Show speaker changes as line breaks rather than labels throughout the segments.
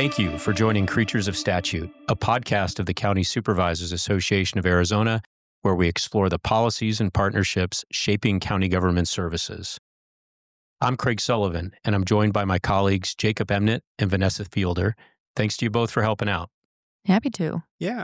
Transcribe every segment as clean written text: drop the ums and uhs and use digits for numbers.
Thank you for joining Creatures of Statute, a podcast of the County Supervisors Association of Arizona, where we explore the policies and partnerships shaping county government services. I'm Craig Sullivan, and I'm joined by my colleagues Jacob Emnett and Vanessa Fielder. Thanks to you both for helping out.
Happy to.
Yeah.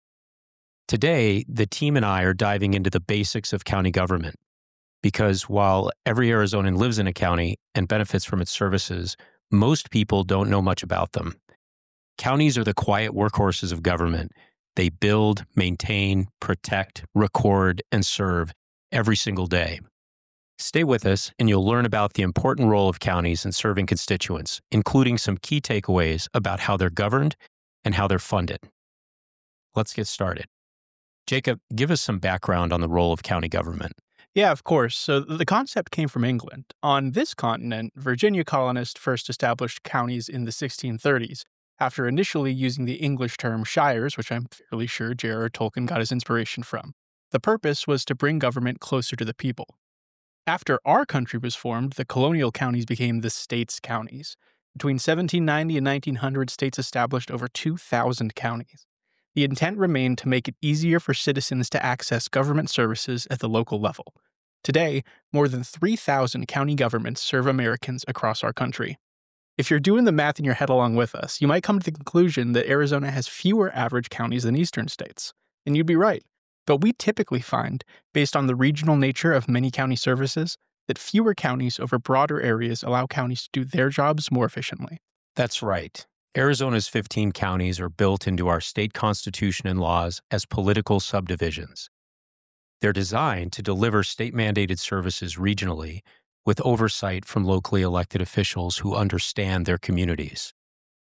Today, the team and I are diving into the basics of county government, because while every Arizonan lives in a county and benefits from its services, most people don't know much about them. Counties are the quiet workhorses of government. They build, maintain, protect, record, and serve every single day. Stay with us and you'll learn about the important role of counties in serving constituents, including some key takeaways about how they're governed and how they're funded. Let's get started. Jacob, give us some background on the role of county government.
Yeah, of course. So the concept came from England. On this continent, Virginia colonists first established counties in the 1630s, after initially using the English term shires, which I'm fairly sure J.R.R. Tolkien got his inspiration from. The purpose was to bring government closer to the people. After our country was formed, the colonial counties became the states' counties. Between 1790 and 1900, states established over 2,000 counties. The intent remained to make it easier for citizens to access government services at the local level. Today, more than 3,000 county governments serve Americans across our country. If you're doing the math in your head along with us, you might come to the conclusion that Arizona has fewer average counties than eastern states. And you'd be right. But we typically find, based on the regional nature of many county services, that fewer counties over broader areas allow counties to do their jobs more efficiently.
That's right. Arizona's 15 counties are built into our state constitution and laws as political subdivisions. They're designed to deliver state-mandated services regionally with oversight from locally elected officials who understand their communities.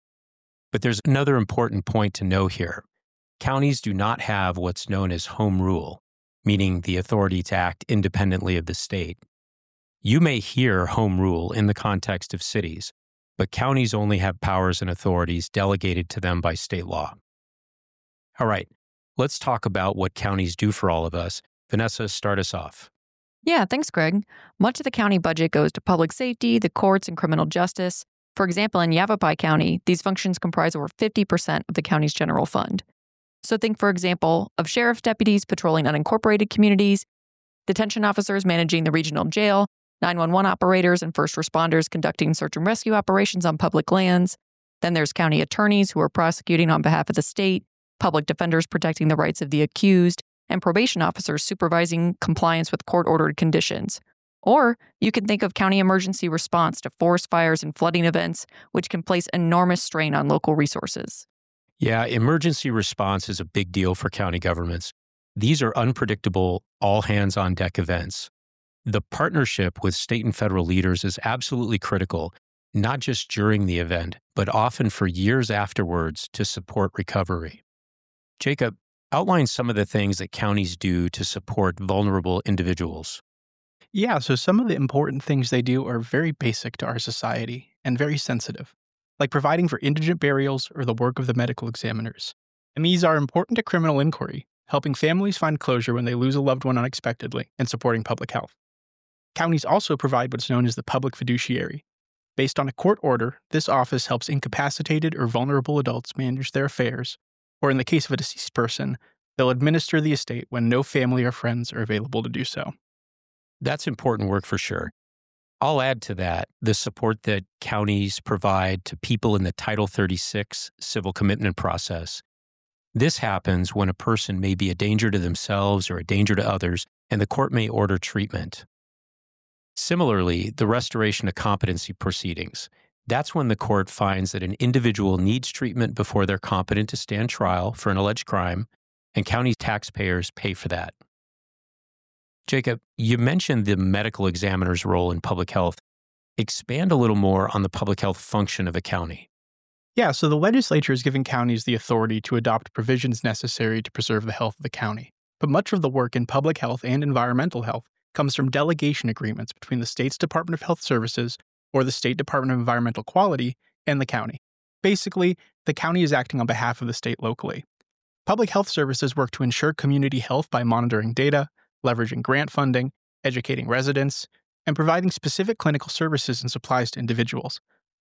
But there's another important point to know here. Counties do not have what's known as home rule, meaning the authority to act independently of the state. You may hear home rule in the context of cities, but counties only have powers and authorities delegated to them by state law. All right, let's talk about what counties do for all of us. Vanessa, start us off.
Yeah, thanks, Greg. Much of the county budget goes to public safety, the courts, and criminal justice. For example, in Yavapai County, these functions comprise over 50% of the county's general fund. So think, for example, of sheriff's deputies patrolling unincorporated communities, detention officers managing the regional jail, 911 operators and first responders conducting search and rescue operations on public lands. Then there's county attorneys who are prosecuting on behalf of the state, public defenders protecting the rights of the accused, and probation officers supervising compliance with court-ordered conditions. Or you can think of county emergency response to forest fires and flooding events, which can place enormous strain on local resources.
Yeah, emergency response is a big deal for county governments. These are unpredictable, all-hands-on-deck events. The partnership with state and federal leaders is absolutely critical, not just during the event, but often for years afterwards to support recovery. Jacob, outline some of the things that counties do to support vulnerable individuals.
Yeah, so some of the important things they do are very basic to our society and very sensitive, like providing for indigent burials or the work of the medical examiners. And these are important to criminal inquiry, helping families find closure when they lose a loved one unexpectedly and supporting public health. Counties also provide what's known as the public fiduciary. Based on a court order, this office helps incapacitated or vulnerable adults manage their affairs, or in the case of a deceased person, they'll administer the estate when no family or friends are available to do so.
That's important work for sure. I'll add to that the support that counties provide to people in the Title 36 civil commitment process. This happens when a person may be a danger to themselves or a danger to others, and the court may order treatment. Similarly, the restoration of competency proceedings. That's when the court finds that an individual needs treatment before they're competent to stand trial for an alleged crime, and county taxpayers pay for that. Jacob, you mentioned the medical examiner's role in public health. Expand a little more on the public health function of a county.
Yeah, so the legislature has given counties the authority to adopt provisions necessary to preserve the health of the county. But much of the work in public health and environmental health comes from delegation agreements between the state's Department of Health Services or the State Department of Environmental Quality and the county. Basically, the county is acting on behalf of the state locally. Public health services work to ensure community health by monitoring data, leveraging grant funding, educating residents, and providing specific clinical services and supplies to individuals.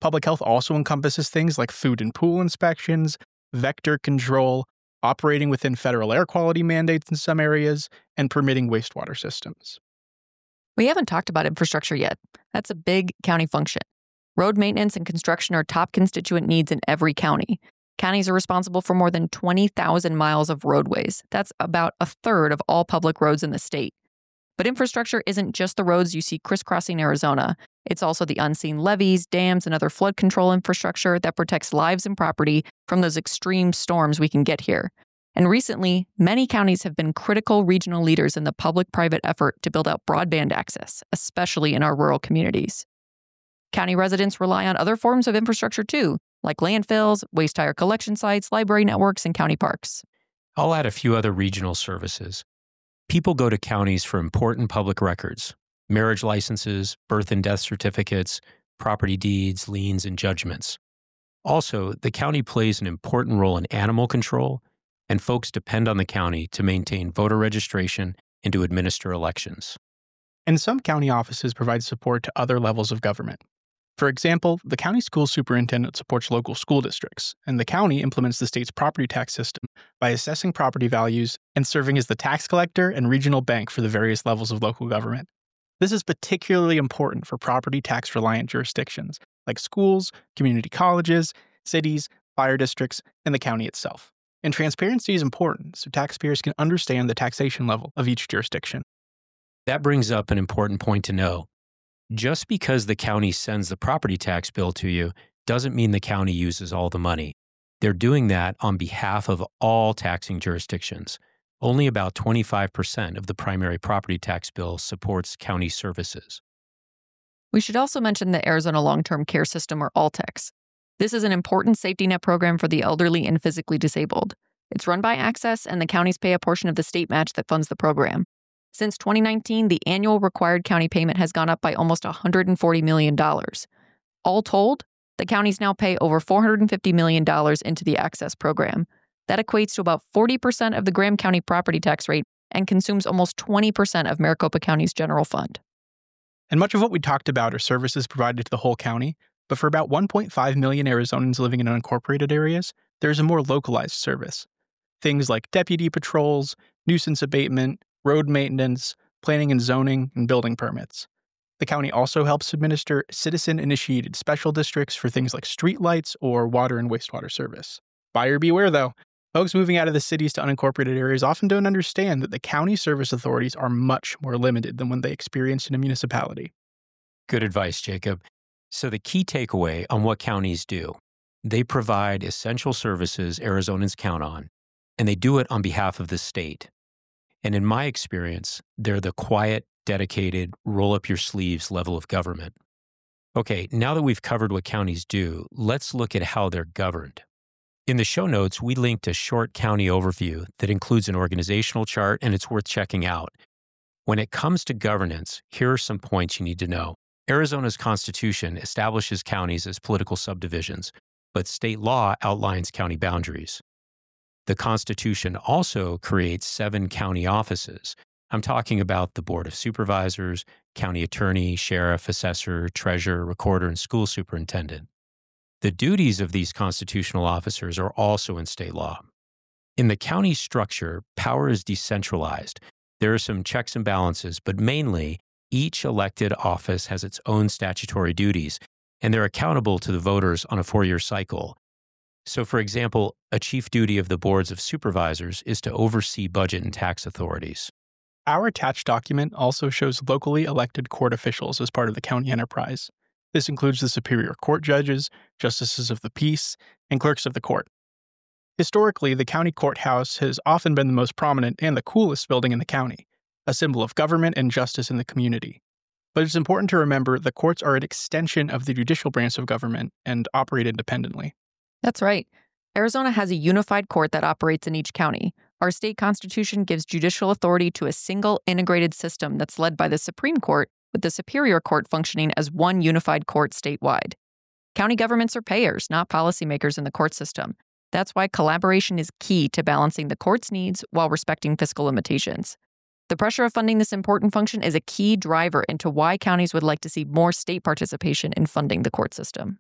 Public health also encompasses things like food and pool inspections, vector control, operating within federal air quality mandates in some areas, and permitting wastewater systems.
We haven't talked about infrastructure yet. That's a big county function. Road maintenance and construction are top constituent needs in every county. Counties are responsible for more than 20,000 miles of roadways. That's about a third of all public roads in the state. But infrastructure isn't just the roads you see crisscrossing Arizona. It's also the unseen levees, dams, and other flood control infrastructure that protects lives and property from those extreme storms we can get here. And recently, many counties have been critical regional leaders in the public-private effort to build out broadband access, especially in our rural communities. County residents rely on other forms of infrastructure too, like landfills, waste tire collection sites, library networks, and county parks.
I'll add a few other regional services. People go to counties for important public records, marriage licenses, birth and death certificates, property deeds, liens, and judgments. Also, the county plays an important role in animal control, and folks depend on the county to maintain voter registration and to administer elections.
And some county offices provide support to other levels of government. For example, the county school superintendent supports local school districts, and the county implements the state's property tax system by assessing property values and serving as the tax collector and regional bank for the various levels of local government. This is particularly important for property tax-reliant jurisdictions like schools, community colleges, cities, fire districts, and the county itself. And transparency is important so taxpayers can understand the taxation level of each jurisdiction.
That brings up an important point to know. Just because the county sends the property tax bill to you doesn't mean the county uses all the money. They're doing that on behalf of all taxing jurisdictions. Only about 25% of the primary property tax bill supports county services.
We should also mention the Arizona Long-Term Care System, or ALTEX. This is an important safety net program for the elderly and physically disabled. It's run by Access, and the counties pay a portion of the state match that funds the program. Since 2019, the annual required county payment has gone up by almost $140 million. All told, the counties now pay over $450 million into the Access program. That equates to about 40% of the Graham County property tax rate and consumes almost 20% of Maricopa County's general fund.
And much of what we talked about are services provided to the whole county, but for about 1.5 million Arizonans living in unincorporated areas, there's a more localized service. Things like deputy patrols, nuisance abatement, road maintenance, planning and zoning, and building permits. The county also helps administer citizen-initiated special districts for things like streetlights or water and wastewater service. Buyer beware, though. Folks moving out of the cities to unincorporated areas often don't understand that the county service authorities are much more limited than when they experience in a municipality.
Good advice, Jacob. So the key takeaway on what counties do, they provide essential services Arizonans count on, and they do it on behalf of the state. And in my experience, they're the quiet, dedicated, roll-up-your-sleeves level of government. Okay, now that we've covered what counties do, let's look at how they're governed. In the show notes, we linked a short county overview that includes an organizational chart, and it's worth checking out. When it comes to governance, here are some points you need to know. Arizona's Constitution establishes counties as political subdivisions, but state law outlines county boundaries. The Constitution also creates 7 county offices. I'm talking about the Board of Supervisors, county attorney, sheriff, assessor, treasurer, recorder, and school superintendent. The duties of these constitutional officers are also in state law. In the county structure, power is decentralized. There are some checks and balances, but mainly, each elected office has its own statutory duties, and they're accountable to the voters on a 4-year cycle. So, for example, a chief duty of the boards of supervisors is to oversee budget and tax authorities.
Our attached document also shows locally elected court officials as part of the county enterprise. This includes the Superior Court judges, justices of the peace, and clerks of the court. Historically, the county courthouse has often been the most prominent and the coolest building in the county, a symbol of government and justice in the community. But it's important to remember the courts are an extension of the judicial branch of government and operate independently.
That's right. Arizona has a unified court that operates in each county. Our state constitution gives judicial authority to a single integrated system that's led by the Supreme Court, with the Superior Court functioning as one unified court statewide. County governments are payers, not policymakers in the court system. That's why collaboration is key to balancing the court's needs while respecting fiscal limitations. The pressure of funding this important function is a key driver into why counties would like to see more state participation in funding the court system.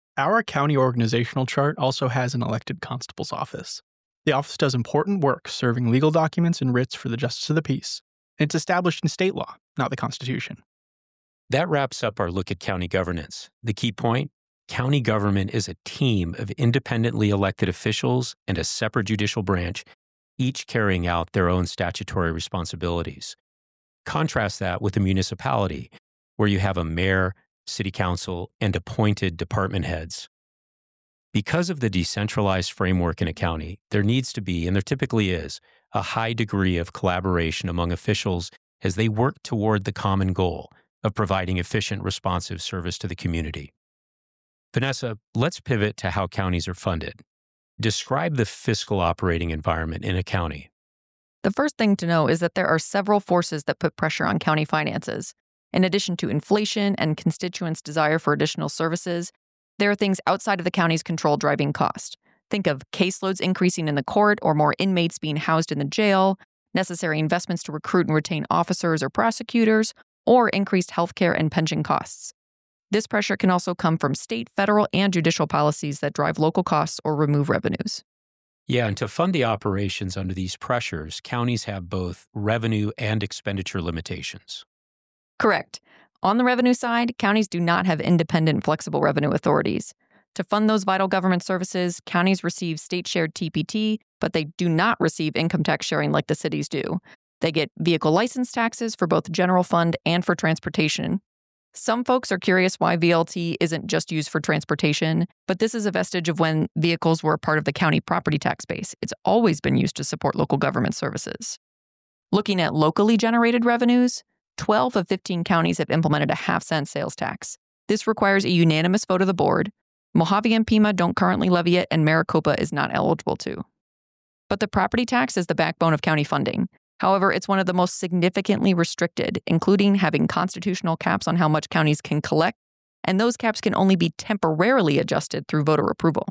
Our county organizational chart also has an elected constable's office. The office does important work serving legal documents and writs for the justice of the peace. It's established in state law, not the Constitution.
That wraps up our look at county governance. The key point: county government is a team of independently elected officials and a separate judicial branch, each carrying out their own statutory responsibilities. Contrast that with a municipality, where you have a mayor, city council, and appointed department heads. Because of the decentralized framework in a county, there needs to be, and there typically is, a high degree of collaboration among officials as they work toward the common goal of providing efficient, responsive service to the community. Vanessa, let's pivot to how counties are funded. Describe the fiscal operating environment in a county.
The first thing to know is that there are several forces that put pressure on county finances. In addition to inflation and constituents' desire for additional services, there are things outside of the county's control driving cost. Think of caseloads increasing in the court or more inmates being housed in the jail, necessary investments to recruit and retain officers or prosecutors, or increased healthcare and pension costs. This pressure can also come from state, federal, and judicial policies that drive local costs or remove revenues.
Yeah, and to fund the operations under these pressures, counties have both revenue and expenditure limitations.
Correct. On the revenue side, counties do not have independent, flexible revenue authorities. To fund those vital government services, counties receive state-shared TPT, but they do not receive income tax sharing like the cities do. They get vehicle license taxes for both general fund and for transportation. Some folks are curious why VLT isn't just used for transportation, but this is a vestige of when vehicles were a part of the county property tax base. It's always been used to support local government services. Looking at locally generated revenues, 12 of 15 counties have implemented a half-cent sales tax. This requires a unanimous vote of the board. Mojave and Pima don't currently levy it, and Maricopa is not eligible to. But the property tax is the backbone of county funding. However, it's one of the most significantly restricted, including having constitutional caps on how much counties can collect, and those caps can only be temporarily adjusted through voter approval.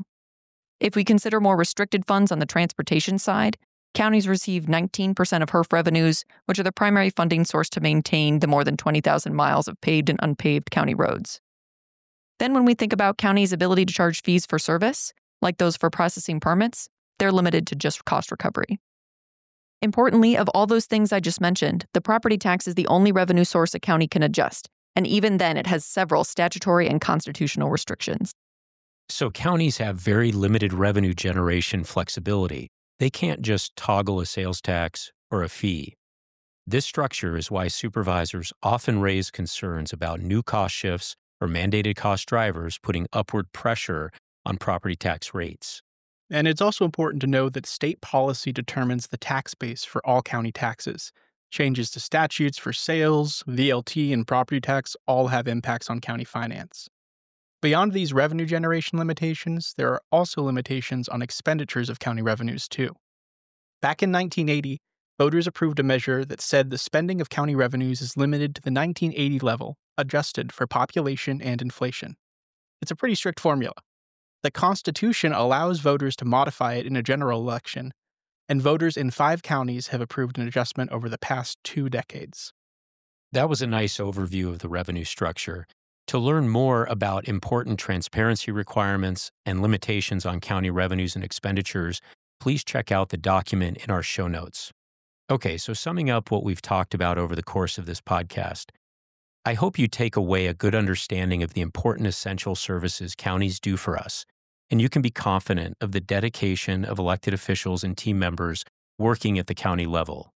If we consider more restricted funds on the transportation side, counties receive 19% of HERF revenues, which are the primary funding source to maintain the more than 20,000 miles of paved and unpaved county roads. Then when we think about counties' ability to charge fees for service, like those for processing permits, they're limited to just cost recovery. Importantly, of all those things I just mentioned, the property tax is the only revenue source a county can adjust, and even then it has several statutory and constitutional restrictions.
So counties have very limited revenue generation flexibility. They can't just toggle a sales tax or a fee. This structure is why supervisors often raise concerns about new cost shifts or mandated cost drivers putting upward pressure on property tax rates.
And it's also important to know that state policy determines the tax base for all county taxes. Changes to statutes for sales, VLT, and property tax all have impacts on county finance. Beyond these revenue generation limitations, there are also limitations on expenditures of county revenues, too. Back in 1980, voters approved a measure that said the spending of county revenues is limited to the 1980 level, adjusted for population and inflation. It's a pretty strict formula. The Constitution allows voters to modify it in a general election, and voters in 5 counties have approved an adjustment over the past 2 decades.
That was a nice overview of the revenue structure. To learn more about important transparency requirements and limitations on county revenues and expenditures, please check out the document in our show notes. Okay, so summing up what we've talked about over the course of this podcast, I hope you take away a good understanding of the important essential services counties do for us, and you can be confident of the dedication of elected officials and team members working at the county level.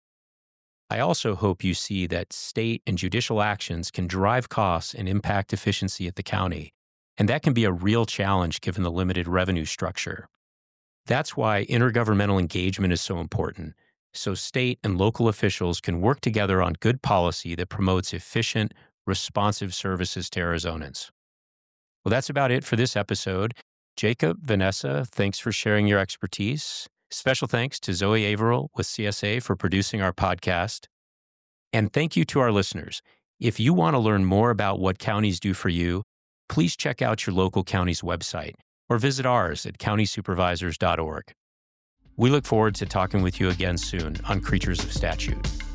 I also hope you see that state and judicial actions can drive costs and impact efficiency at the county, and that can be a real challenge given the limited revenue structure. That's why intergovernmental engagement is so important, so state and local officials can work together on good policy that promotes efficient, responsive services to Arizonans. Well, that's about it for this episode. Jacob, Vanessa, thanks for sharing your expertise. Special thanks to Zoe Averill with CSA for producing our podcast. And thank you to our listeners. If you want to learn more about what counties do for you, please check out your local county's website or visit ours at countysupervisors.org. We look forward to talking with you again soon on Creatures of Statute.